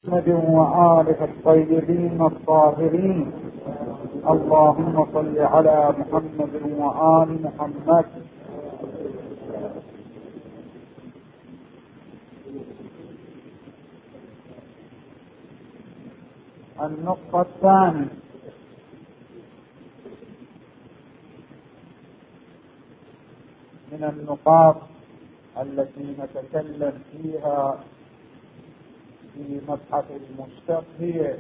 محمد وآله الطيبين الطاهرين. اللهم صل على محمد وآل محمد. النقطة الثانية من النقاط التي نتكلم فيها في مبحث المشتق هي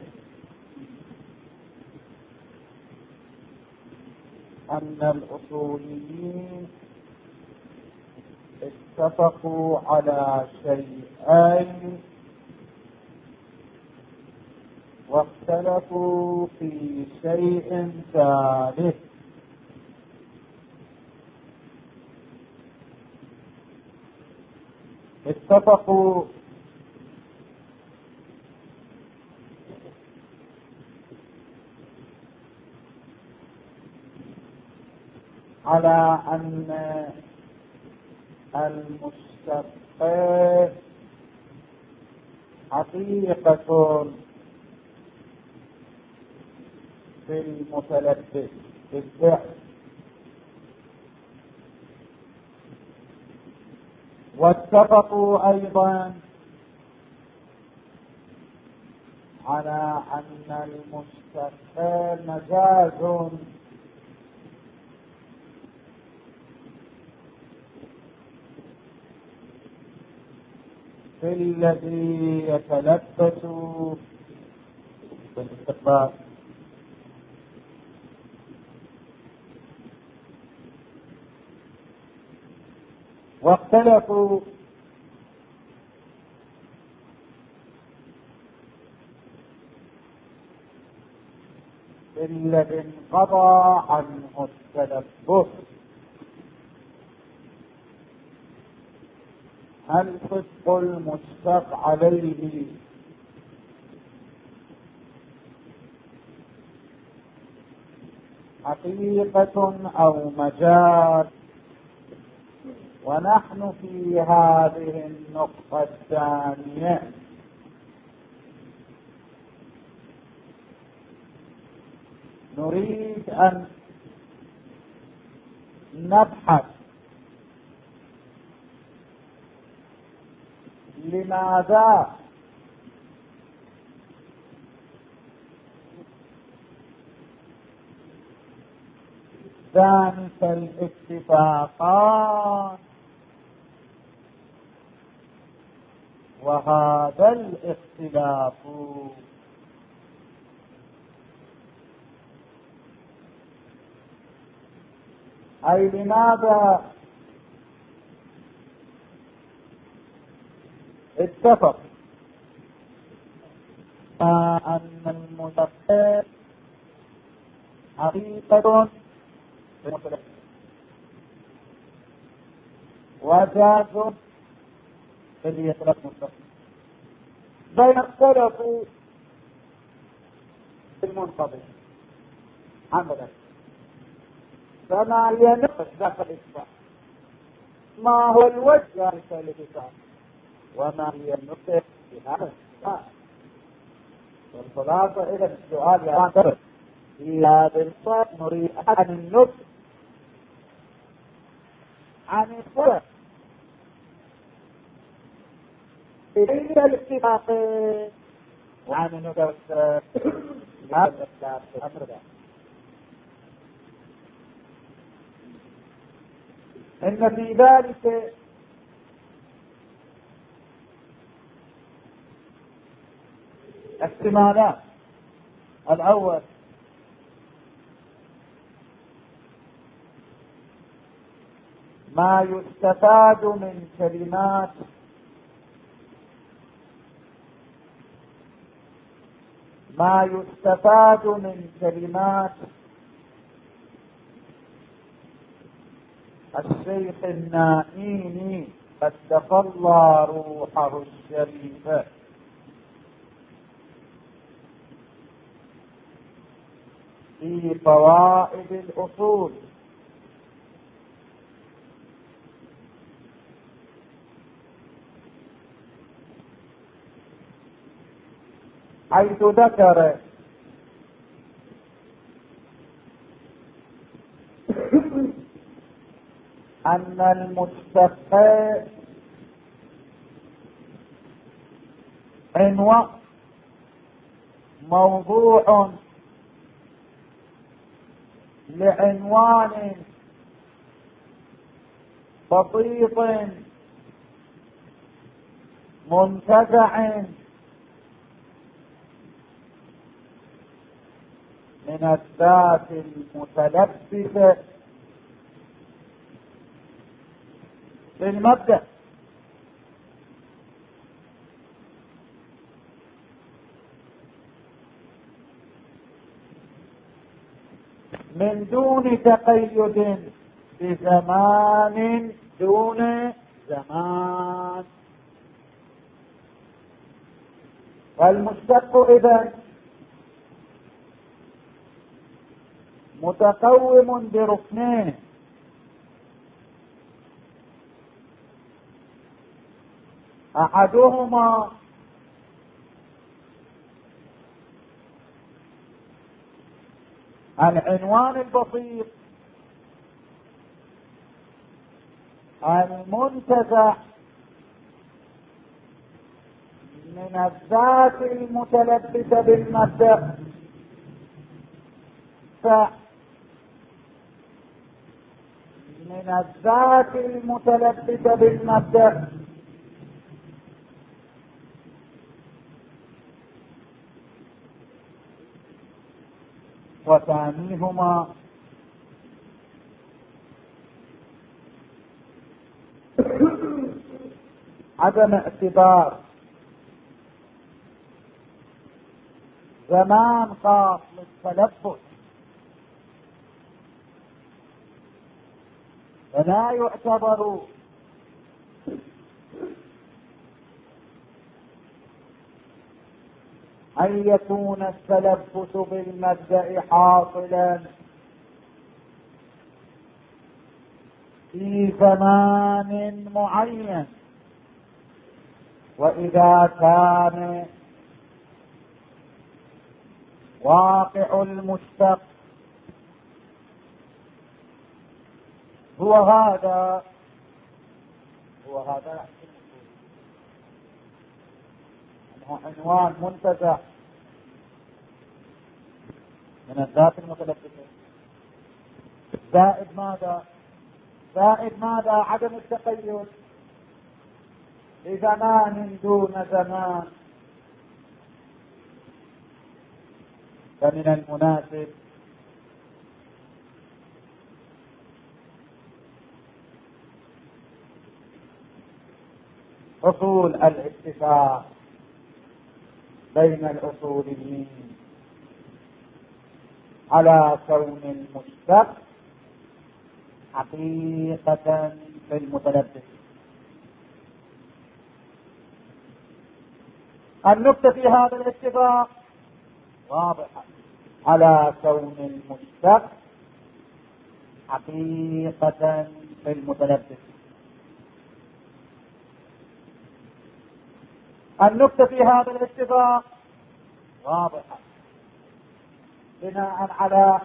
أن الأصوليين اتفقوا على شيئين واختلفوا في شيء ثالث. اتفقوا على أن المشتق حقيقة في المتلبس بالفعل، واتفقوا أيضا على أن المشتق مجاز في الذي يتلبس بالاستقبال. واختلفوا في الذي انقضى عنه التلبس، هل صدق المشتق عليه حقيقة أو مجاز؟ ونحن في هذه النقطة الثانية نريد أن نبحث لماذا ذلك الاتفاقان وهذا الاختلاف، أي لماذا اتفق أن المشتق حقيقة وجاز الذي يطلق مطلق، بين اختلفوا المنقضي عن ذلك. فما هي نقص ذاك الإثبات؟ ما هو الوجه ذلك الاتفاق؟ وما هي النقطة في هذا الاتفاق؟ والخلاصة إلى السؤال يا في هذا الصوت نريد عن النقص عن الفرق بين الاتفاق وعن النقص هذا الأمر ده. إن في ذلك احتمالات. الأول ما يستفاد من كلمات الشيخ النائيني قدس الله روحه الشريفة في فوائد الأصول، حيث ذكر أن المشتق عنوان موضوع لعنوان بسيط منتزع من الذات المتلبسة بالمبدأ، من دون تقيد بزمان دون زمان. والمشتق إذن متقوم بركنين: أحدهما العنوان البسيط المنتزع من الذات المتلبسة بالمبدأ، من الذات المتلبسة بالمبدأ، وثانيهما عدم اعتبار زمان خاص للتلبس، فلا يعتبر أن يكون التلبس بالمبدأ حاصلا في زمان معين، وإذا كان واقع المشتق هو هذا أنه عنوان منتزع من الذات المتلبسة، زائد ماذا؟ عدم التقيد بزمان دون زمان. فمن المناسب حصول الاتفاق بين الأصوليين على كون المشتق حقيقة في المتلبس. النكتة في هذا الاتفاق واضحة: على كون المشتق حقيقة في المتلبس. النكتة في هذا الاتفاق واضحة بناء على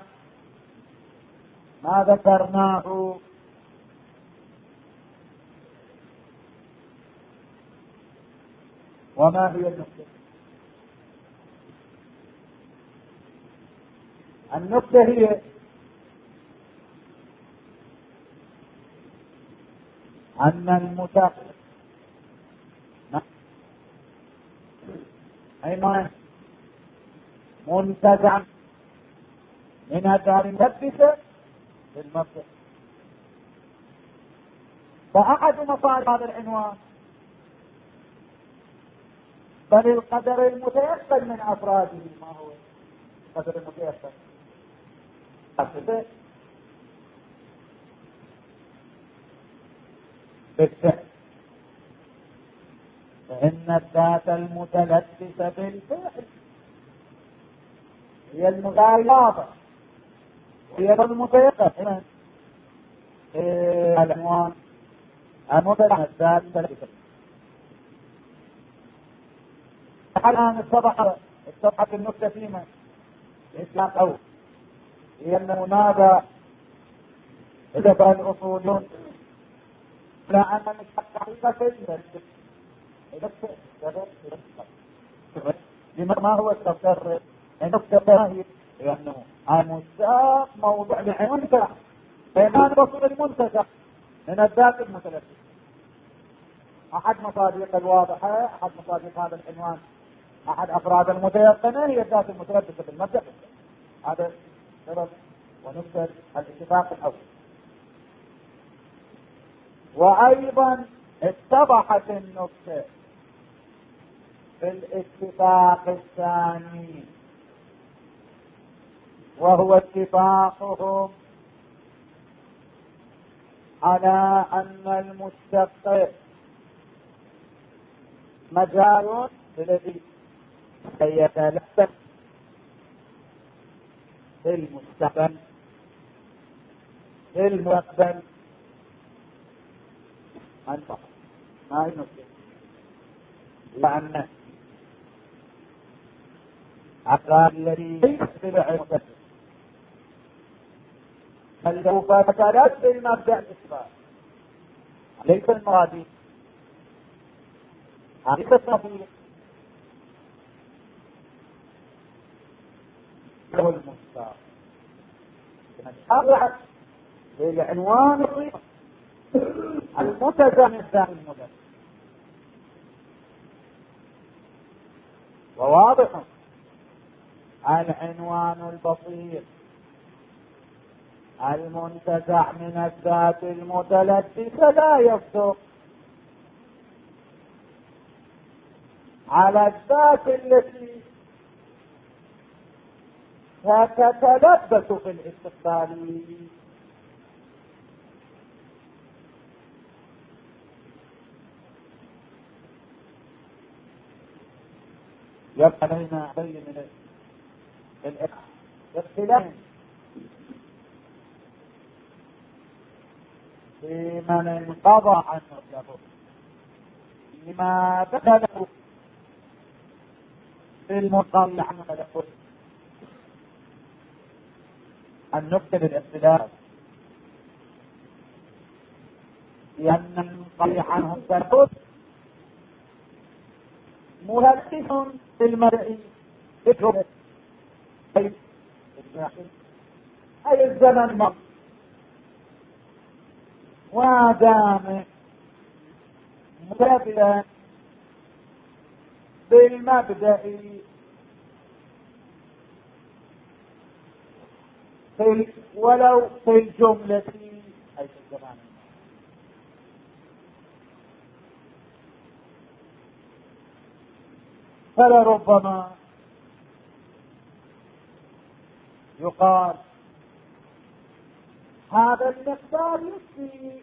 ما ذكرناه وما هي النكتة؟ النكتة هي أن المتقي أيضا منتزع من الدار الملبسة بالمبدأ. فأحد مصادر هذا العنوان بل القدر المتيقن من أفراده. ما هو القدر المتيقن؟ بالفعل، فإن الذات المتلبسة بالفعل هي المغايرة، هي المتيقن. العنوان المتلبسة الذات المتلبسة. الآن اتضح الصفحة النكتة فيما الإسلام أول هي المنادى إذا بقى الأصوليون لا أنا مش حقيقة لما ما هو التفرق النكتة هي لأنه المستاق موضوع لعنوان بيان رسول المنتزع من الذات المتلبس. أحد مصادق الواضحة، أحد مصادق هذا العنوان، أحد أفراد المتيقنة هي الذات المتلبسة بالمبدأ. هذا سبب ونكتة الاتفاق الأول. وأيضا اتضحت النكتة في الاتفاق الثاني، وهو اتفاقهم على أن المشتق مجال الذي يتلبس في المستقبل في المستقبل أنفق ما ينفق، لأن عقال الذي يتبع المستقبل فلسوف تتلبس بالمبدأ الإثبات ليس المرادي حقيقة التطبيق هو المستقبل نتحرك بالعنوان المتزع من الثاني المدرس. وواضح العنوان البسيط المنتزع من الذات المتلبسة لا يصدق على الذات التي تتلبس في الاستقبال. يبقى علينا بين الاختلاف في من انقضى عنه الجبر لما دخله في المنقضي عنه الجبر النكتة للاختلاف، لأن المنقضي عنه الجبر مهلكس في المرء ذكره أي الزمن مر ودام متابعا بالمبدأ ولو في الجملة أي في الزمان فلربما يقال هذا المقدار يكفي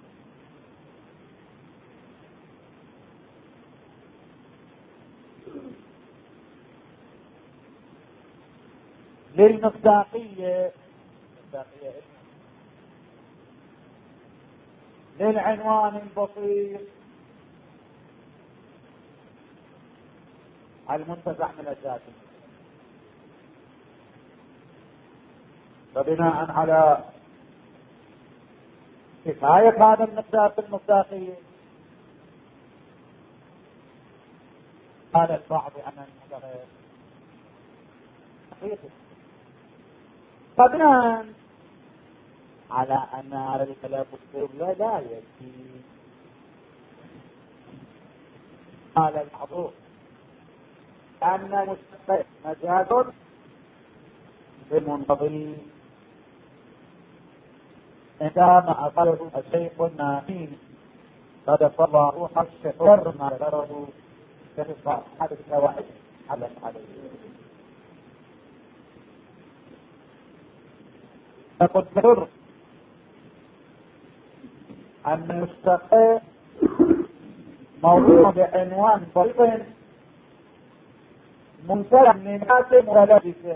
للمصداقية للعنوان البسيط المنتزع من الذات. فبناء على كفاية هذا المقدار في المصداقية قال البعض أن المتغير حقيقي، فبناء على أن هذا التلبس لا يكفي قال البعض أن المشتق مجاز بمنتظر عندما أقله الشيخ النامين صدق الله الشكر ما ذكره في هذه الفوائد على فقد ذكر أن المشتق موضوع بعنوان بسيط منتهى من حاتم ولبسه،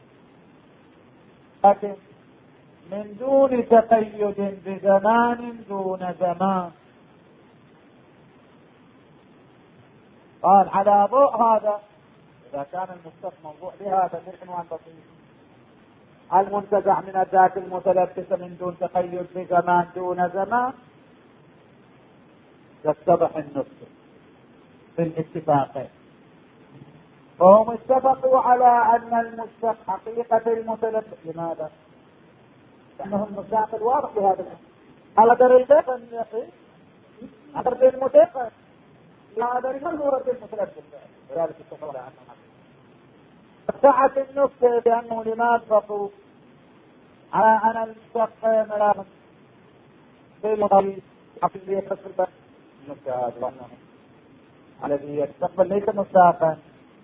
لكن من دون تقيد بزمان دون زمان. قال على ضوء هذا إذا كان المشتق موضوع بهذا العنوان بسيط. المنتزع من الذات المتلبسة من دون تقيد بزمان دون زمان يتضح النص في الاتفاقين. فهم اتفقوا على أن المشتق حقيقة المتلبس. لماذا؟ لأنه المساق واضح بهذا الأمر. على درجة يقين على درجة المتقن على درجة المورد المتلبس. ذلك اتفقوا على أنه سعة النكتة بأنه لما اتفقوا على أن المشتق ملابس في المضي حقيقية تصل النكتة هذا الذي يستقبل ليس مساقا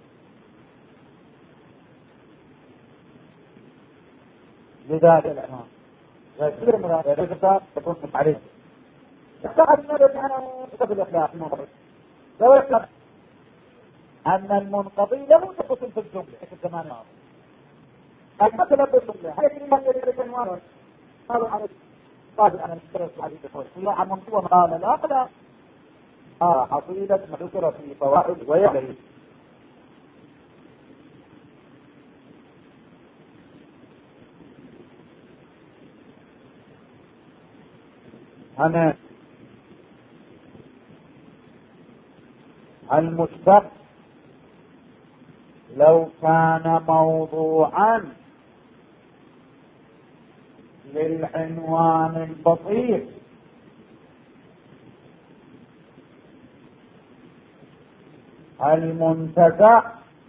لذلك العنوان يصير مراد تكون عليه. اعتقد أنه يقف الإخلاق المنقضي. لو يطلق أن المنقضي له تقسم في الجملة في الزمان الماضي. المثل بالجملة هذه كلمة يريد عنوان قالوا عن قال أنا الشرط الحديث يقول الله عن منصوب قال لا حصيلة ما ذكر في فوائد ويعلي. أنا المشتق لو كان موضوعا للعنوان البسيط المنتزع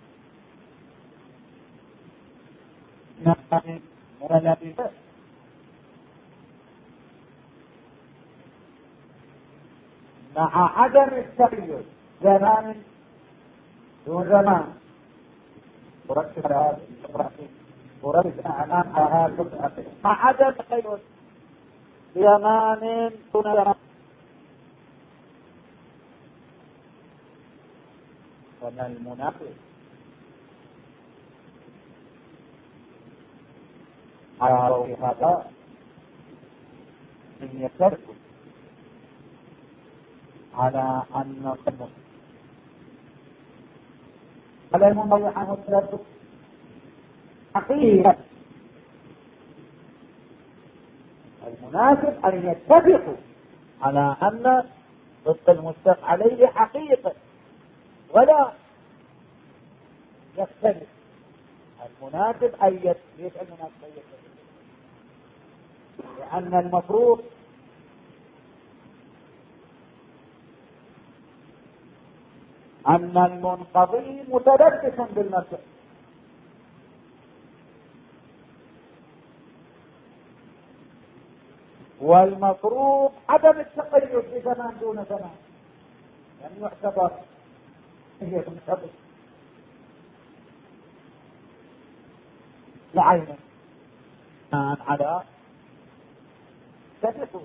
مع عدم التغير زمان دون زمان وركز على هذا وركز على هذا مع عدم التغير زمان دون زمان. ومن المنافق على روي هذا من يترك على أن الصمت على المضيع عنه التلبس حقيقة. المناسب أن يتفقوا على أن ضد المشتق عليه حقيقة ولا يختلف. المناسب أن يتفق لأن المفروض أن المنقضي متلبس بالمسح والمفروض عدم التقيد بزمان دون زمان يعني يعتبر هي منقضي لعينه على تثبت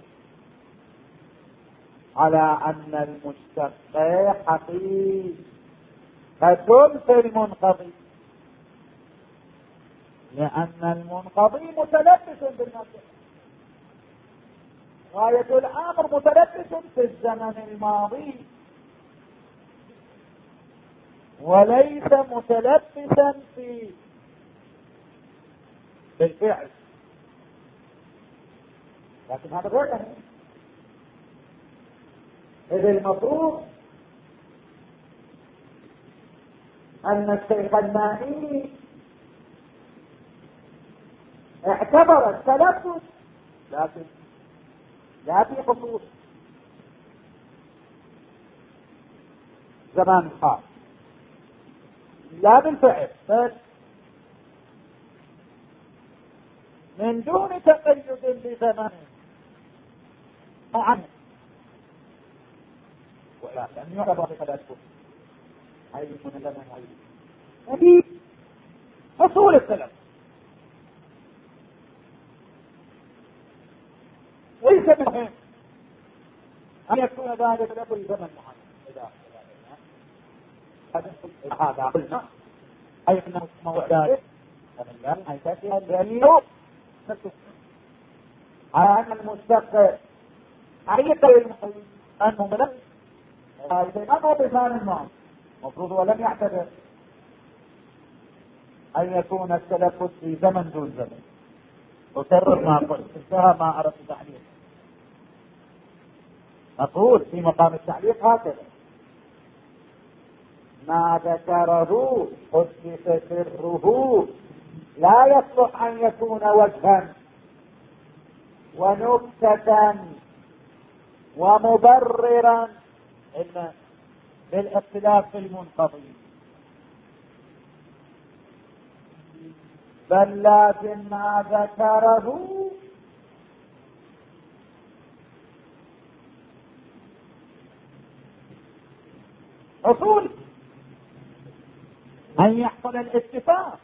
على أن المشتق حقيقة في المنقضي لأن المنقضي متلبس بالمسح. غاية الأمر متلبس في الزمن الماضي وليس متلبسا في الفعل. لكن هذا غير يعني إذا المفروض أن الشيخ الماني اعتبر التلبس لكن لا في خصوص زمان خاص لا بالفعل بل من دون تقيد بزمان عنه ولكن يعتبر بتلبس هاي من الزمن هذه أصول التلبس ليس من المهم أن يكون ذلك لكل زمن محدد. هذا قلنا أي أنه موضوع ذلك فمن أي تأتيها الدليل على أن المشتق حقيقة المقيم أنه ملم أنه بزمان الماضي مفروض ولم يعتبر أن يكون التلفظ في زمن دون زمن. أكرر ما قلت، انتهى ما أردت تعليق. أقول في مقام التعليق هكذا: ما ذكره قدس سره لا يصلح أن يكون وجها ونكتة ومبررا إلا بالاختلاف في المنقضي، بل لازم ما ذكره أصول أن يحصل الاتفاق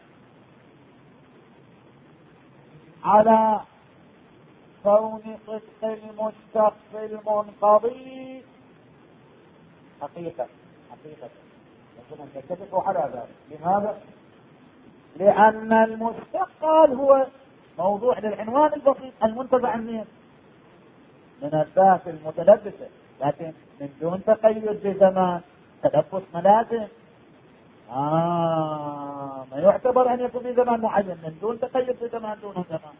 على كون صدق المشتق المنقضي حقيقة لكن أن يتفقوا على ذلك. لماذا؟ لأن المشتق هو موضوع للعنوان البسيط المنتزع منين؟ من الذات المتلبسة، لكن من دون تقيد بزمان. تلبس ملازم ما يعتبر أن يكون في زمان معين من دون تقيد بزمان دون زمان.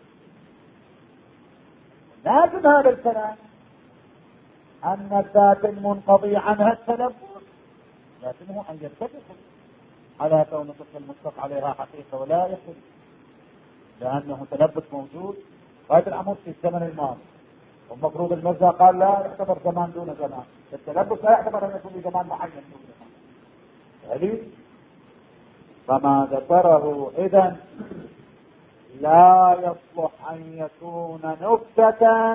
لازم هذا الكلام أن الذات المنقضي عنها التلبس لازمه أن يتفق على كون صدق المشتق عليها حقيقة ولا يخل، لأنه تلبس موجود غاية الأمر في الزمن الماضي، والمفروض المرجع قال لا يعتبر زمان دون زمان، التلبس لا يعتبر أن يكون في زمان معين دون زمان. يعني فما ذكره إذن لا يصلح أن يكون نكتة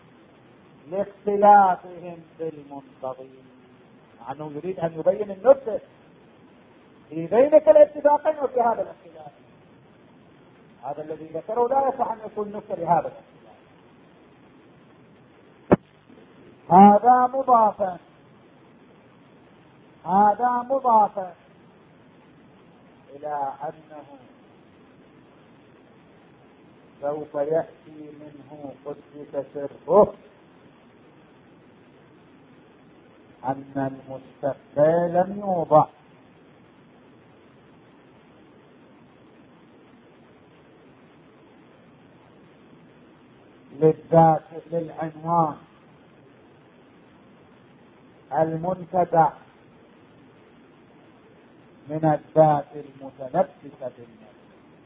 لاختلافهم في المنقضي، عنه يريد أن يبين النكتة في بينك الاتفاقين وفي هذا الاختلاف. هذا الذي ذكره لا يصح أن يكون نكتة لهذا الاختلاف. هذا مضافا إلى أنه سوف يأتي منه قدس سره أن المشتق لم يوضع للذات للعنوان المنتزع من الذات المتلبسة بالنفس.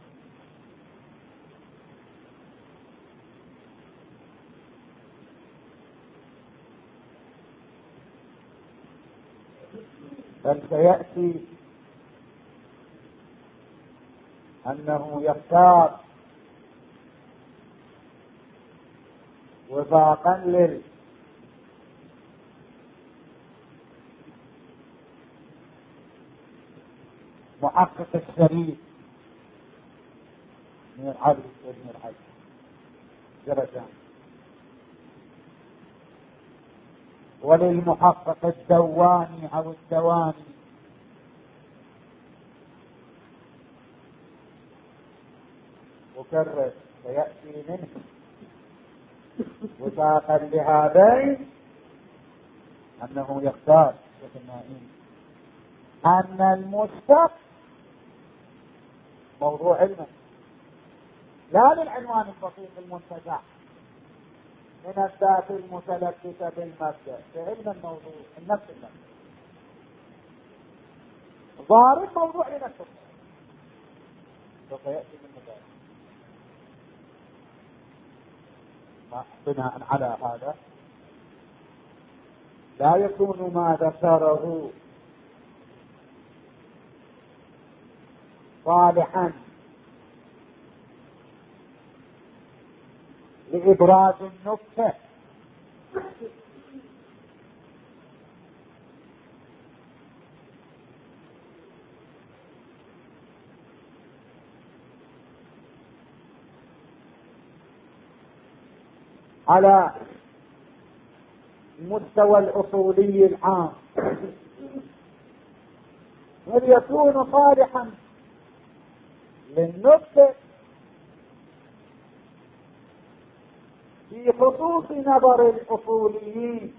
بل سيأتي أنه يختار وفاقا للمحقق الشريف من العدل ومن العدل جرجان، وللمحقق الدواني أو الدواني مكرر سيأتي منه وفاقا لهذين أنه يختار أن المشتق موضوع علمه لا للعنوان البسيط المنتزع من الذات المتلبسة بالمبدأ بعلم الموضوع النفس المبدأ ضارب موضوع لنفسه سوف يأتي من ذلك. بناء على هذا لا يكون ما ذكره صالحا لإبراز النكتة على مستوى الأصولي العام، بل يكون صالحا للنكتة في خصوص نظر الأصوليين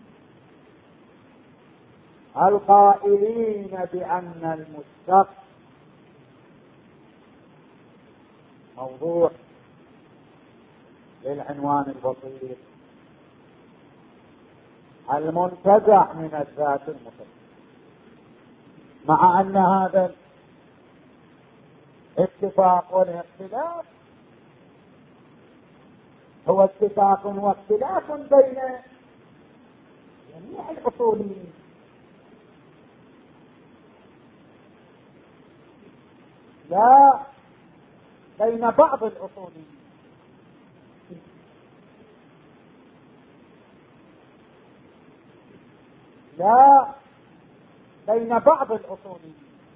القائلين بأن المشتق موضوع للعنوان البسيط: المنتزع من الذات المتصلة. مع أن هذا الاتفاق والاختلاف هو اتفاق واختلاف بين جميع الأصوليين، لا بين بعض الأصوليين. لا بين بعض الأصوليين.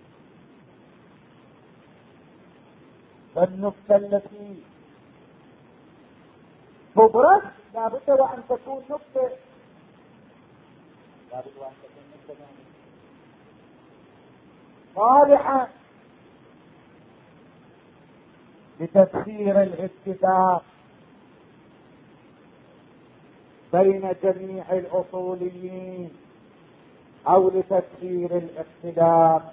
فالنقطة التي تبرز لابد وأن تكون نقطة، لابد وأن تكون نقطة صالحة لتفسير الاتفاق بين جميع الأصوليين أو لتفسير الاختلاف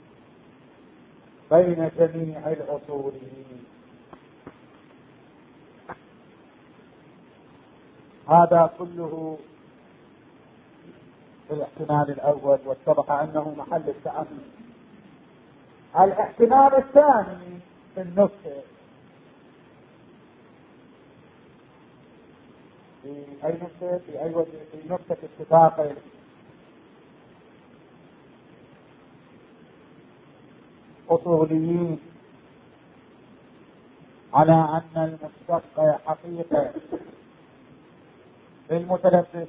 بين جميع الأصوليين. هذا كله في الاحتمال الأول، واتضح أنه محل التأمل. الاحتمال الثاني في النكتة، في أي نكتة؟ في أي وجه؟ في نكتة اتفاق الأصوليين على أن المشتق حقيقة للمتلبس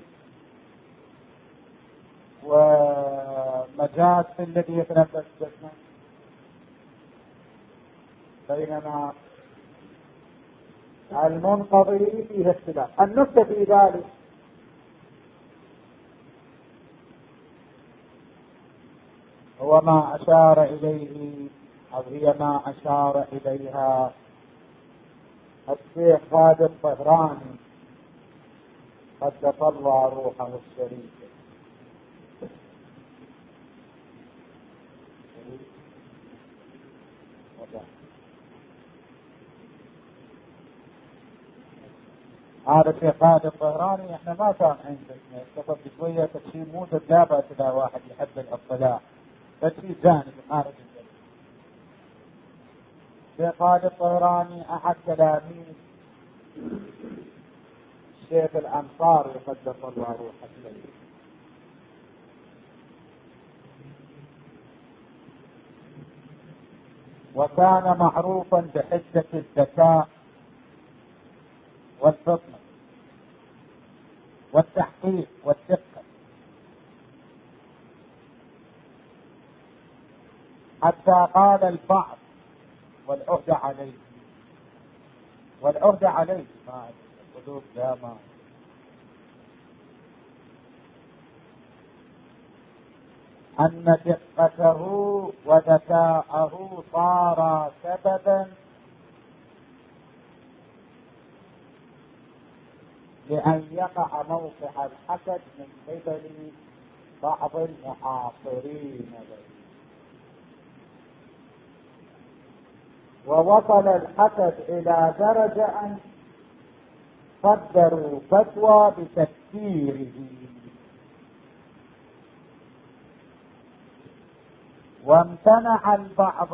ومجاز في الذي يتلبس جسمه، بينما المنقضي فيه اختلاف. النكتة في ذلك هو ما أشار إليه، أو هي ما أشار إليها الشيخ خالد الطهراني قدس الله روحه الشريف. هذا الشيخ خالد الطهراني احنا ما كان عندنا، اتصل بشوية تشيء مو لا إلى واحد يحب الاطلاع، تشيء جانب خارج الجانب. الشيخ خالد الطهراني أحد تلاميذ الشيخ الأنصاري قدس الله روحه الشريف، وكان معروفا بحدة الذكاء والفطنة والتحقيق والدقة، حتى قال البعض والعهد عليه، والعهد عليه ما القلوب لا ما أن دقته وذكاءه صار سببا لأن يقع موقع الحسد من قبل بعض المعاصرين له، ووصل الحسد إلى درجة أن صدروا فتوى بتكفيره، وامتنع البعض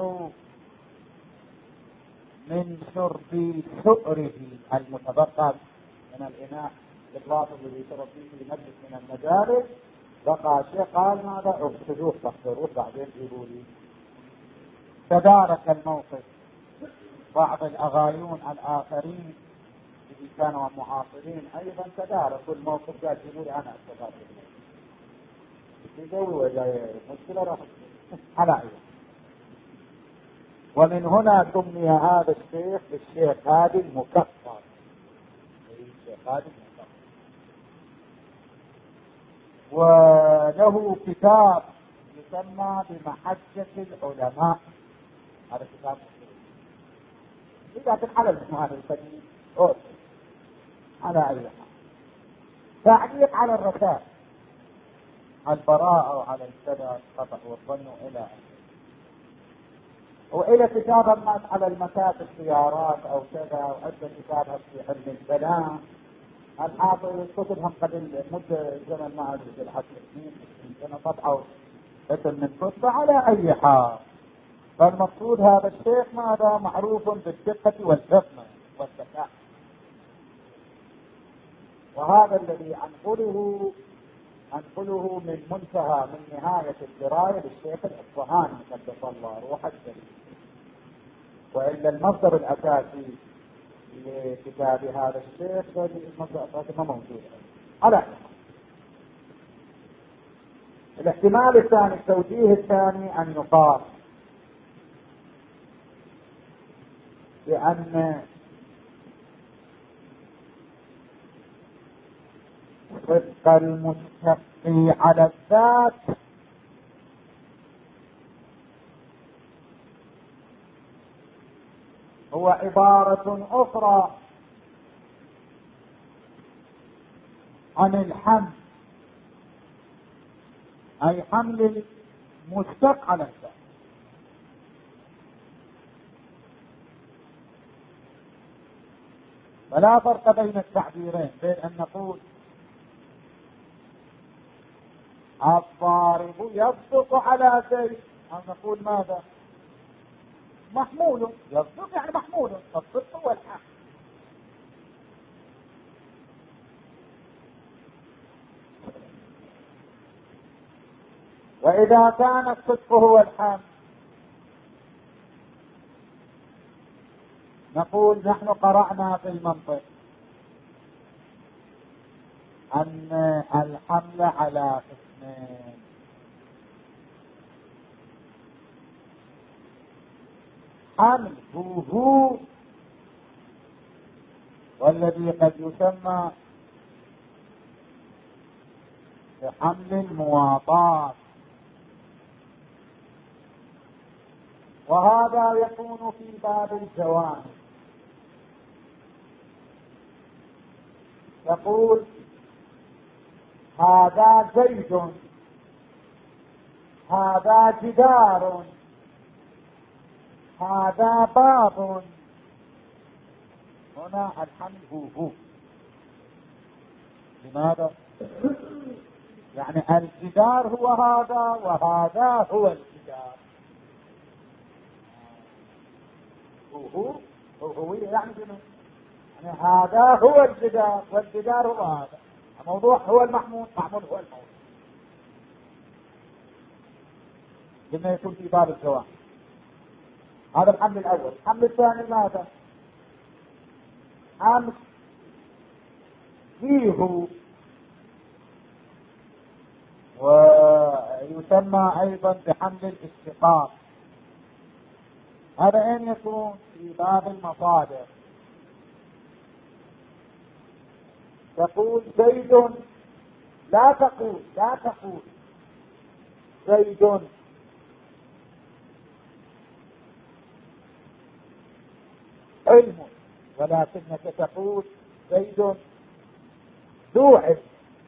من شرب سؤره المتبقى من الإناء الباطل الذي يشرب فيه في مجلس من المجالس. بقى شيء قال ماذا اغسلوه تحضروه بعدين جيبوا لي. تدارك الموقف بعض الأغايون الآخرين الذي كانوا معاصرين أيضا تداركوا الموقف، قال جيبوا لي أنا أستفاد يسوي وجاي مشكلة راح على عيون. ومن هنا سمي هذا الشيخ بالشيخ هادي المكفر. وله كتاب يسمى بمحجة العلماء، هذا كتاب لكن على المعنى القديم على أي حال تعليق على الرسائل، على البراءة وعلى الكذا الخطأ والظن إلى آخره. وإلى كتابا على المكاتب السيارات أو كذا، وأدى كتابها في علم الكلام. الحاصل كتبهم قبل مدة زمن ما أدري 10 سنين 20 سنة طبعوا اسم من كتبه. على أي حال، فالمقصود هذا الشيخ ماذا؟ معروف بالدقة والفطنة والذكاء، وهذا الذي أنقله من منتهى من نهاية الدراية للشيخ الأصفهاني قدس الله روحه الشريف. وإلا المصدر الأساسي لكتاب هذا الشيخ المصدر الأساسي ما موجود. على الاحتمال الثاني، التوجيه الثاني، أن يقال بأن صدق المستقي على الذات هو عبارة أخرى عن الحمل، أي حمل المشتق على الذات. فلا فرق بين التعبيرين، بين أن نقول الضارب يصدق على زيد، أو نقول ماذا؟ محمول يصدق، يعني محمول، الصدق هو الحمل. وإذا كان الصدق هو الحمل نقول نحن قرأنا في المنطق أن الحمل على قسمين: حمل هو والذي قد يسمى بحمل المواطاة، وهذا يكون في باب الجوانب. يقول هذا زيد، هذا جدار، هذا باب. هنا الحمل هو. لماذا؟ يعني الجدار هو هذا، وهذا هو الجدار. هو يعني يعني هذا هو الجدار والجدار هو هذا. الموضوع هو المحمول، محمول هو الموضوع. لما يكون في باب الجواب. هذا الحمل الأول. الحمل الثاني ماذا؟ حمل فيه، ويسمى أيضا بحمل الاشتقاق. هذا أين يكون؟ في باب المصادر. تقول زيد، لا تقول زيد علم، ولكنك تقول زيد ذو علم.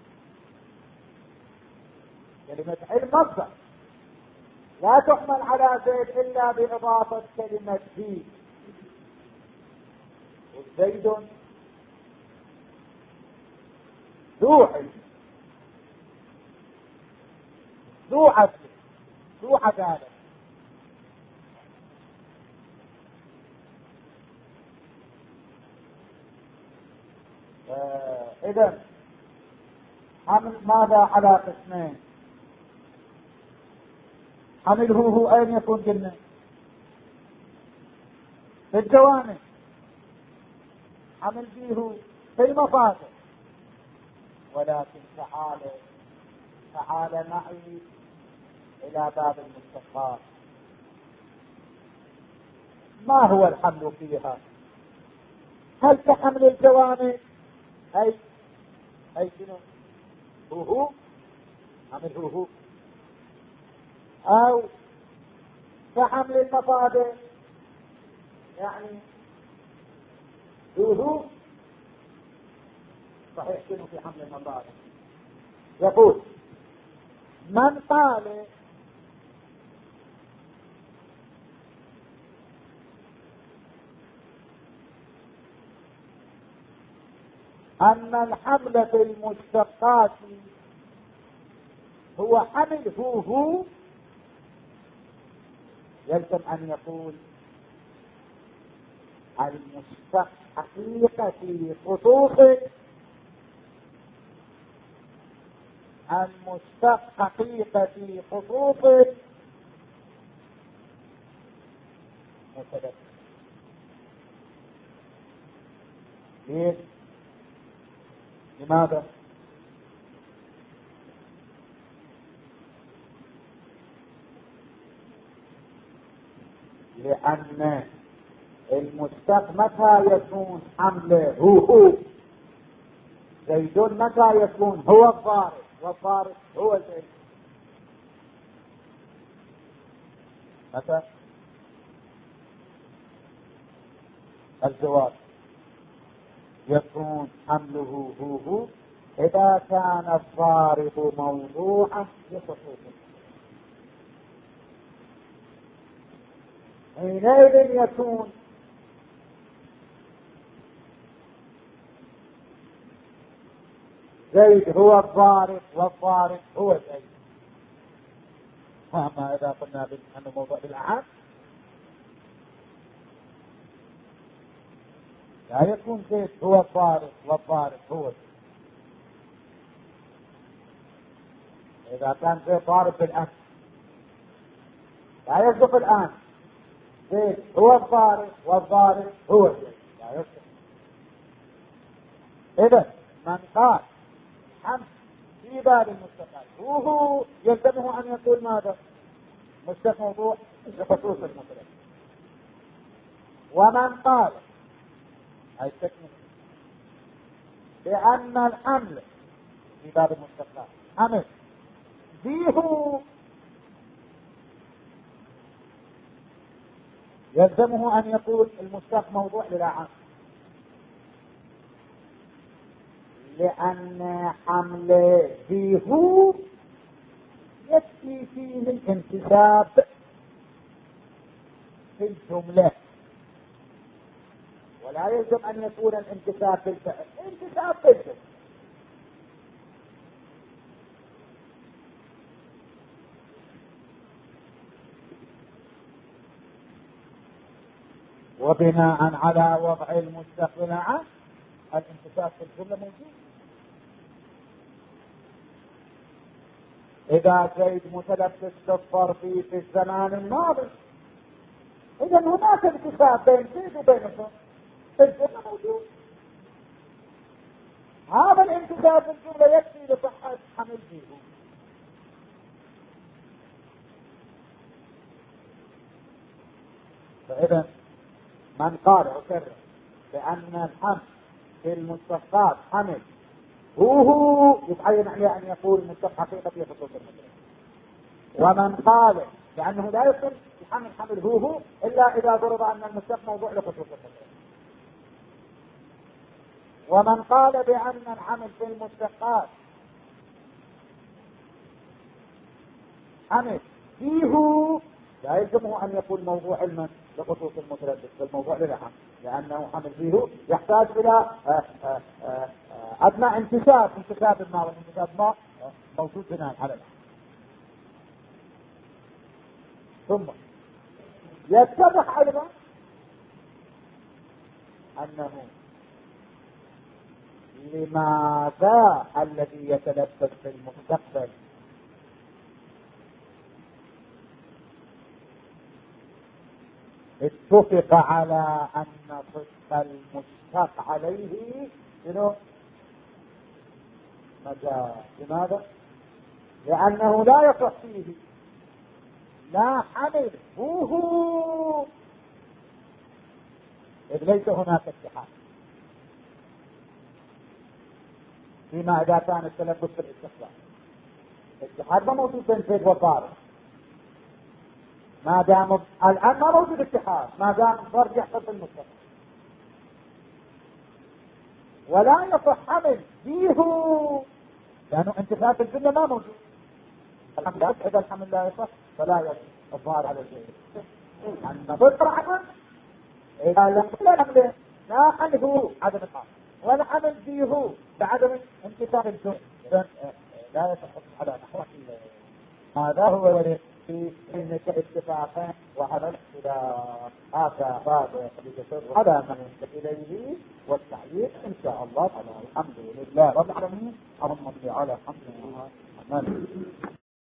كلمة علم مصدر لا تحمل على زيد إلا بإضافة كلمة ذي. زيد ذو علم، ذو عدل، ذو عدالة. إذا حمل ماذا على قسمين؟ حمله هو أين يكون؟ قلنا في الجوانب. حمل فيه في المصادر. ولكن تعال معي إلى باب المشتقات. ما هو الحمل فيها؟ هل كحمل الجوانب أي شنو؟ هو حمل هو، أو كحمل المصادر يعني هو صحيح. شنو في حمل المصادر؟ يقول من قال أن الحمل في المشتقات هو حمل هو يلزم أن يقول المشتق حقيقة في خصوص، المشتق حقيقة في خصوص متدخل. ليه؟ لماذا؟ لأن المشتق متى يكون حمله هو زيد، متى يكون هو الضارب والضارب هو زيد. متى؟ الجواب يكون حمله هو إذا كان الضارب موضوعا بخصوصه، حينئذ يكون زيد هو الضارب والضارب هو زيد. أما إذا قلنا أنه موضوع بالأعم لا يكون زيد هو الضارب والضارب هو زيد. إذا كان زيد ضارب بالأمس لا يصدق الآن زيد هو الضارب والضارب هو زيد، لا يصدق. إذا من قال حمل في باب المشتقات وهو يلزمه أن يقول ماذا؟ مشتق موضوع بخصوص المطلق. ومن قال أي تكمل بأن الحمل في باب المشتقات حمل فيه يلزمه أن يقول المشتق موضوع للأعم، لأن حمل فيه يكفي فيه الانتساب في الجملة، ولا يلزم أن يكون الانتساب في الفعل، انتساب في الفعل. وبناء على وضع المشتق للأعم الانتساب في الجملة موجود. إذا زيد متلبس بالظرف في الزمان الماضي إذا هناك انتساب بين زيد وبين الظرف في الجملة موجود. هذا الانتساب في الجملة يكفي لصحة حمل فيه. فإذا من قال أكرر بأن الحمل في المشتقات حمل هو يتعين عليه أن يقول المشتق حقيقة في خصوص المدرسة. ومن قال بأنه لا يصل الحمل حمل هو إلا إذا ضرب أن المشتق موضوع لخصوص المدرسة. ومن قال بأن الحمل في المشتقات حمل فيه لا يلزمه أن يكون موضوع علما لخصوص المتردد في الموضوع للحمل، لأنه حمل فيه يحتاج إلى أدنى انتساب ما، والانتساب ما موجود بناء على الحمل. ثم يتضح أيضا أنه لماذا الذي يتلبس في المستقبل اتفق على أن صدق المشتق عليه شنو؟ مجاز. لماذا؟ لأنه لا يصح فيه لا حمل هو إذ ليس هناك اتحاد، فيما إذا كان التلبس في الاستقبال الاتحاد ما موجود بين زيد وضارب، ما دام الآن ما موجود اتحاد، ما دام الضرب يحصل في المستقبل، ولا يصح حمل فيه لأنه انتفاع في الجملة ما موجود. الحمل لا يصح، إذا الحمل لا يصح فلا يصح الظاهر على الزيد. أن ضد عمل إذا لم يكن الحمل لا حمله عدم الحمل، والعمل فيه بعدم انتفاع الجهد لا يتحط على نحو هذا هو الذي في علمك اتفاقا وعلى الاختلاف. هذا باب يتصل على من ينتهي اليه والتعليق ان شاء الله تعالى. الحمد لله رب العالمين. اللهم صل على محمد.